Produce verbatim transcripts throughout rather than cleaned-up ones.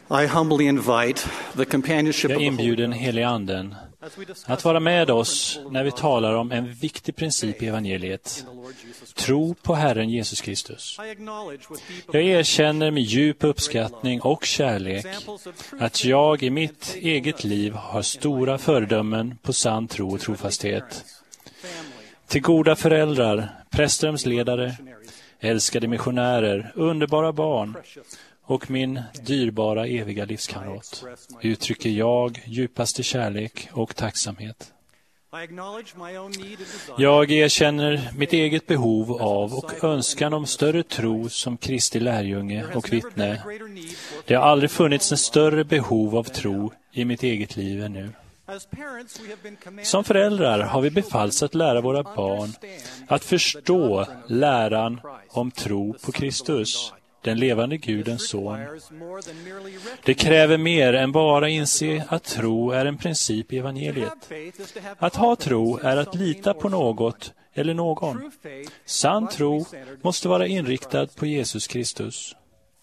I humbly invite the companionship Jag of the inbjuder den Holy helige Anden att vara med oss när vi talar om en viktig princip i evangeliet. Tro på Herren Jesus Kristus. Jag erkänner med djup uppskattning och kärlek att jag i mitt eget liv har stora föredömen på sann tro och trofasthet. Till goda föräldrar, prästrumsledare, älskade missionärer, underbara barn och min dyrbara eviga livskamrat uttrycker jag djupaste kärlek och tacksamhet. Jag erkänner mitt eget behov av och önskan om större tro som Kristi lärjunge och vittne. Det har aldrig funnits en större behov av tro i mitt eget liv än nu. Som föräldrar har vi befallts att lära våra barn att förstå läran om tro på Kristus, den levande Gudens son. Det kräver mer än bara inse att tro är en princip i evangeliet. Att ha tro är att lita på något eller någon. Sann tro måste vara inriktad på Jesus Kristus.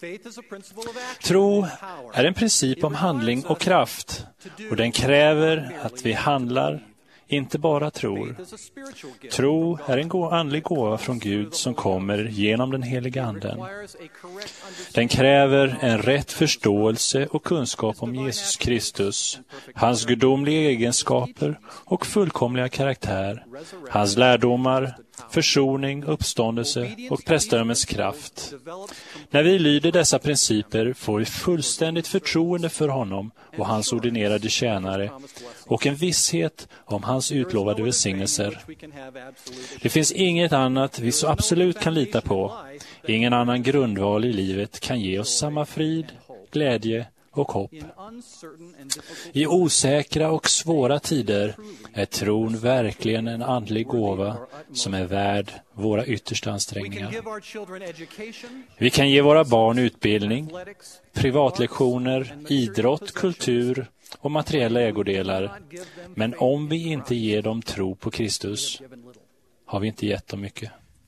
Tro är en princip om handling och kraft, och den kräver att vi handlar, inte bara tror. Tro är en andlig gåva från Gud som kommer genom den heliga anden. Den kräver en rätt förståelse och kunskap om Jesus Kristus, hans gudomliga egenskaper och fullkomliga karaktär, hans lärdomar, försoning, uppståndelse och prästdömens kraft. När vi lyder dessa principer får vi fullständigt förtroende för honom och hans ordinerade tjänare och en visshet om hans utlovade välsignelser. Det finns inget annat vi så absolut kan lita på. Ingen annan grundval i livet kan ge oss samma frid, glädje och hopp. I osäkra och svåra tider är tron verkligen en andlig gåva som är värd våra yttersta ansträngningar. Vi kan ge våra barn utbildning, privatlektioner, idrott, kultur och materiella ägodelar. Men om vi inte ger dem tro på Kristus har vi inte gett dem mycket.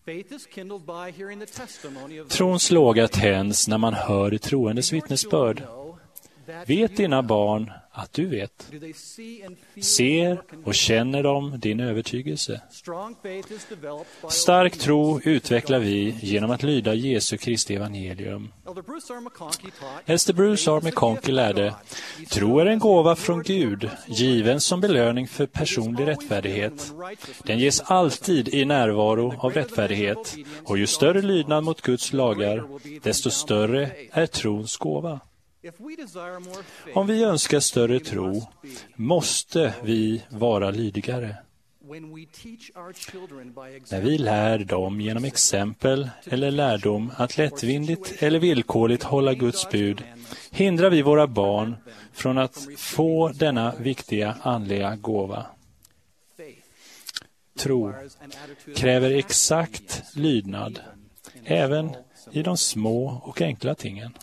Trons låga tänds när man hör det troendes vittnesbörd. Vet dina barn att du vet? Ser och känner de din övertygelse? Stark tro utvecklar vi genom att lyda Jesu Kristi evangelium. Ester Bruce R. McConkie lärde: tro är en gåva från Gud, given som belöning för personlig rättfärdighet. Den ges alltid i närvaro av rättfärdighet, och ju större lydnad mot Guds lagar, desto större är trons gåva. Om vi önskar större tro, måste vi vara lydigare. När vi lär dem genom exempel eller lärdom att lättvindigt eller villkorligt hålla Guds bud, hindrar vi våra barn från att få denna viktiga andliga gåva. Tro kräver exakt lydnad, även i de små och enkla tingen.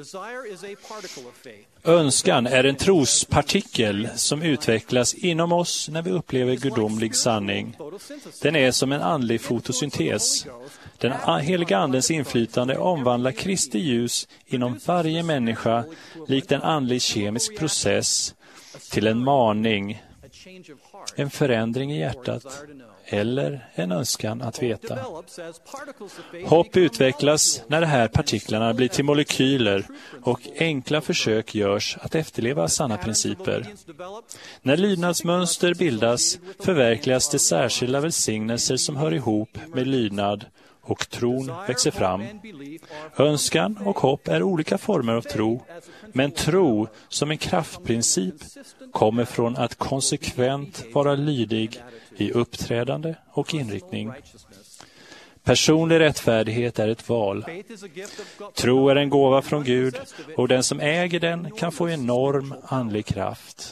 Önskan är en trospartikel som utvecklas inom oss när vi upplever gudomlig sanning. Den är som en andlig fotosyntes. Den heliga andens inflytande omvandlar Kristi ljus inom varje människa likt en andlig kemisk process till en maning, en förändring i hjärtat eller en önskan att veta. Hopp utvecklas när de här partiklarna blir till molekyler och enkla försök görs att efterleva sanna principer. När lydnadsmönster bildas förverkligas det särskilda välsignelser som hör ihop med lydnad, och tron växer fram. Önskan och hopp är olika former av tro, men tro som en kraftprincip kommer från att konsekvent vara lydig i uppträdande och inriktning. Personlig rättfärdighet är ett val. Tro är en gåva från Gud, och den som äger den kan få enorm andlig kraft.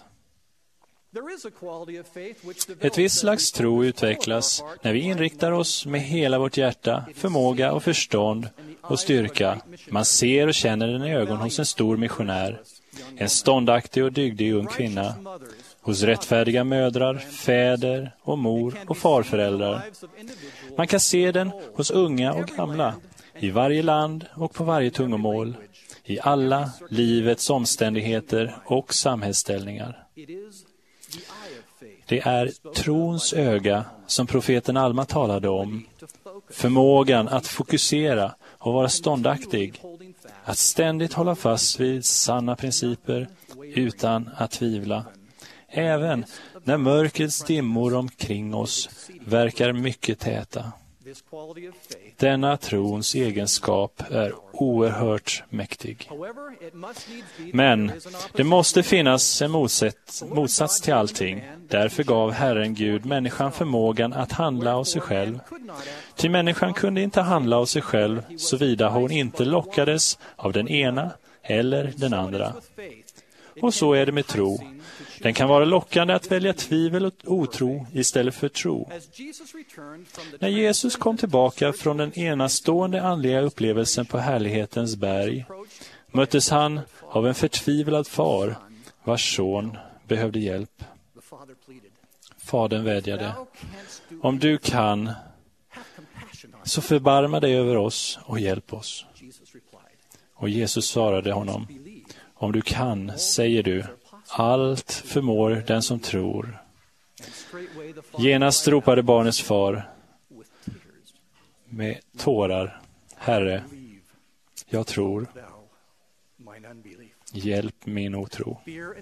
Ett visst slags tro utvecklas när vi inriktar oss med hela vårt hjärta, förmåga och förstånd och styrka. Man ser och känner den i ögon hos en stor missionär, en ståndaktig och dygdig ung kvinna, hos rättfärdiga mödrar, fäder och mor och farföräldrar. Man kan se den hos unga och gamla, i varje land och på varje tungomål, i alla livets omständigheter och samhällsställningar. Det är trons öga som profeten Alma talade om, förmågan att fokusera och vara ståndaktig, att ständigt hålla fast vid sanna principer utan att tvivla. Även när mörkrets dimmor omkring oss verkar mycket täta. Denna trons egenskap är oerhört mäktig. Men det måste finnas en motsats, motsats till allting. Därför gav Herren Gud människan förmågan att handla av sig själv. Ty människan kunde inte handla av sig själv såvida hon inte lockades av den ena eller den andra. Och så är det med tro. Den kan vara lockande att välja tvivel och otro istället för tro. När Jesus kom tillbaka från den enastående andliga upplevelsen på härlighetens berg möttes han av en förtvivlad far vars son behövde hjälp. Fadern vädjade: om du kan, så förbarma dig över oss och hjälp oss. Och Jesus svarade honom: om du kan, säger du, allt förmår den som tror. Genast ropade barnets far med tårar: Herre, jag tror. Hjälp min otro.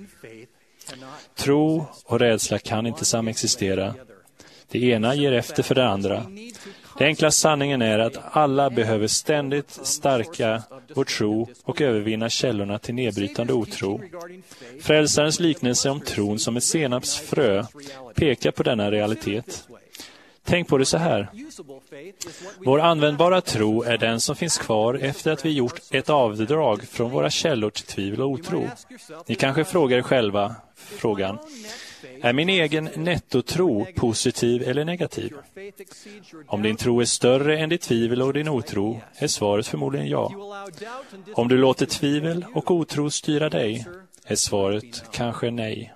Tro och rädsla kan inte samexistera. Det ena ger efter för det andra. Den enkla sanningen är att alla behöver ständigt stärka vår tro och övervinna källorna till nedbrytande otro. Frälsarens liknelse om tron som ett senapsfrö pekar på denna realitet. Tänk på det så här. Vår användbara tro är den som finns kvar efter att vi gjort ett avdrag från våra källor till tvivel och otro. Ni kanske frågar er själva frågan: är min egen nettotro positiv eller negativ? Om din tro är större än ditt tvivel och din otro är svaret förmodligen ja. Om du låter tvivel och otro styra dig är svaret kanske nej.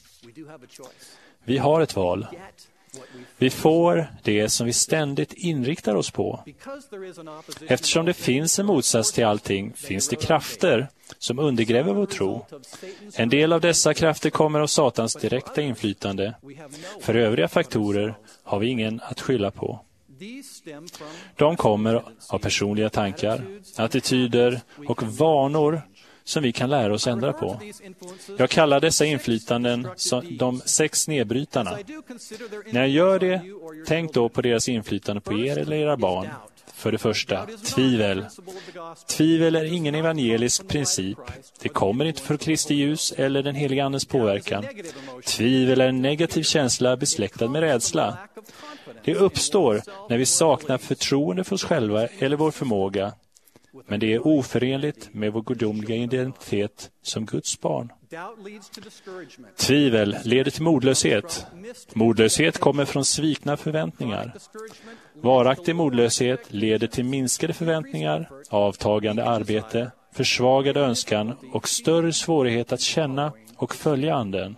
Vi har ett val. Vi får det som vi ständigt inriktar oss på. Eftersom det finns en motsats till allting finns det krafter som undergräver vår tro. En del av dessa krafter kommer av Satans direkta inflytande. För övriga faktorer har vi ingen att skylla på. De kommer av personliga tankar, attityder och vanor som vi kan lära oss ändra på. Jag kallar dessa inflytanden som de sex nedbrytarna. När jag gör det, tänk då på deras inflytande på er eller era barn. För det första, tvivel. Tvivel är ingen evangelisk princip. Det kommer inte för Kristi ljus eller den heliga andens påverkan. Tvivel är en negativ känsla besläktad med rädsla. Det uppstår när vi saknar förtroende för oss själva eller vår förmåga. Men det är oförenligt med vår gudomliga identitet som Guds barn. Tvivel leder till modlöshet. Modlöshet kommer från svikna förväntningar. Varaktig modlöshet leder till minskade förväntningar, avtagande arbete, försvagad önskan och större svårighet att känna och följa anden.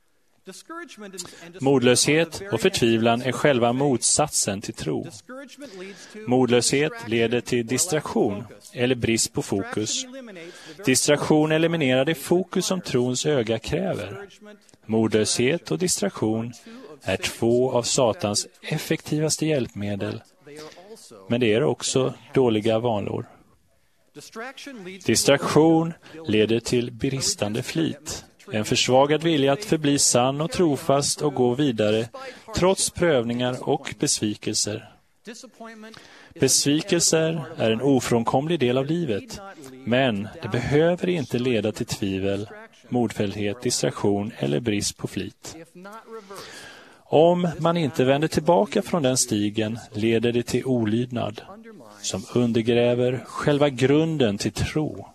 Modlöshet och förtvivlan är själva motsatsen till tro. Modlöshet leder till distraktion eller brist på fokus. Distraktion eliminerar det fokus som trons öga kräver. Modlöshet och distraktion är två av Satans effektivaste hjälpmedel, men det är också dåliga vanor. Distraktion leder till bristande flit. En försvagad vilja att förbli sann och trofast och gå vidare trots prövningar och besvikelser. Besvikelser är en ofrånkomlig del av livet, men det behöver inte leda till tvivel, modfälldhet, distraktion eller brist på flit. Om man inte vänder tillbaka från den stigen leder det till olydnad, som undergräver själva grunden till tro.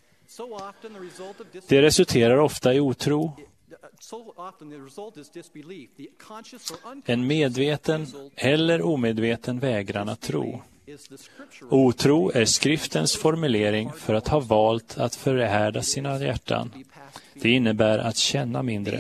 Det resulterar ofta i otro. En medveten eller omedveten vägran att tro. Otro är skriftens formulering för att ha valt att förhärda sina hjärtan. Det innebär att känna mindre.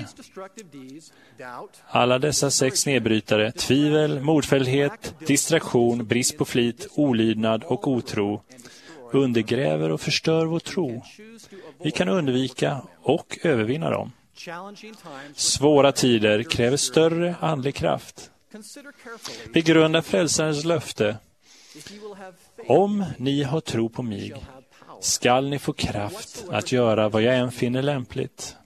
Alla dessa sex nedbrytare, tvivel, modfälldhet, distraktion, brist på flit, olydnad och otro, undergräver och förstör vår tro. Vi kan undvika och övervinna dem. Svåra tider kräver större andlig kraft. Begrunda frälsarens löfte. Om ni har tro på mig, skall ni få kraft att göra vad jag än finner lämpligt.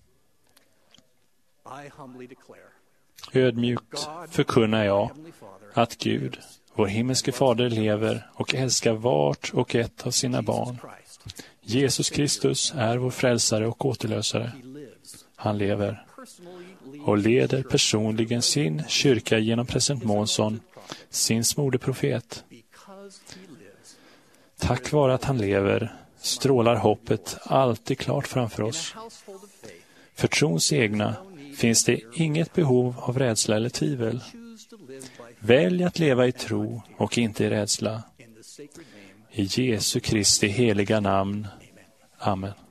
Ödmjukt förkunnar jag att Gud, vår himmelske fader, lever och älskar vart och ett av sina barn. Jesus Kristus är vår frälsare och återlösare. Han lever och leder personligen sin kyrka genom president Månsson, sin moderprofet. Tack vare att han lever strålar hoppet alltid klart framför oss. För trons egna finns det inget behov av rädsla eller tvivel. Välj att leva i tro och inte i rädsla. I Jesu Kristi heliga namn. Amen.